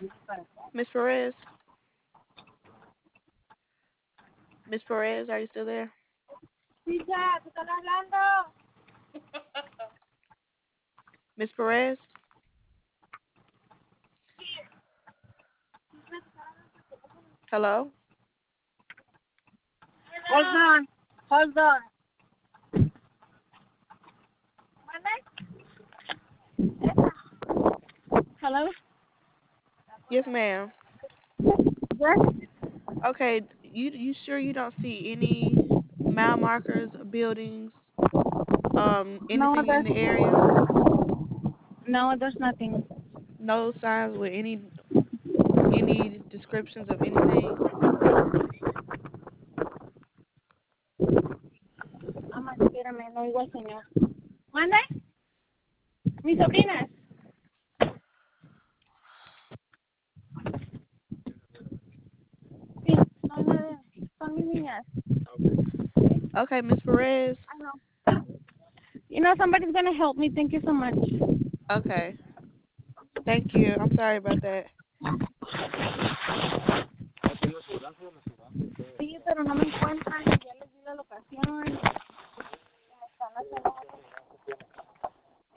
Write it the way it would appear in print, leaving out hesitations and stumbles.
Miss Perez? Miss Perez, are you still there? Pizza, ¿te están hablando? Miss Perez? Hello? Hold on. Hold on. Hello? Yes, ma'am. Yes? Okay, you sure you don't see any mile markers, buildings, No, anything in the area? there's nothing. No signs with any descriptions of anything? Mamá, espérame, no oigo al señor. ¿Manda? Mis sobrinas. Sí, son mis niñas. Okay, Miss Perez. I know. Somebody's gonna help me. Thank you so much. Okay. Thank you. I'm sorry about that. Sí, pero no me encuentran.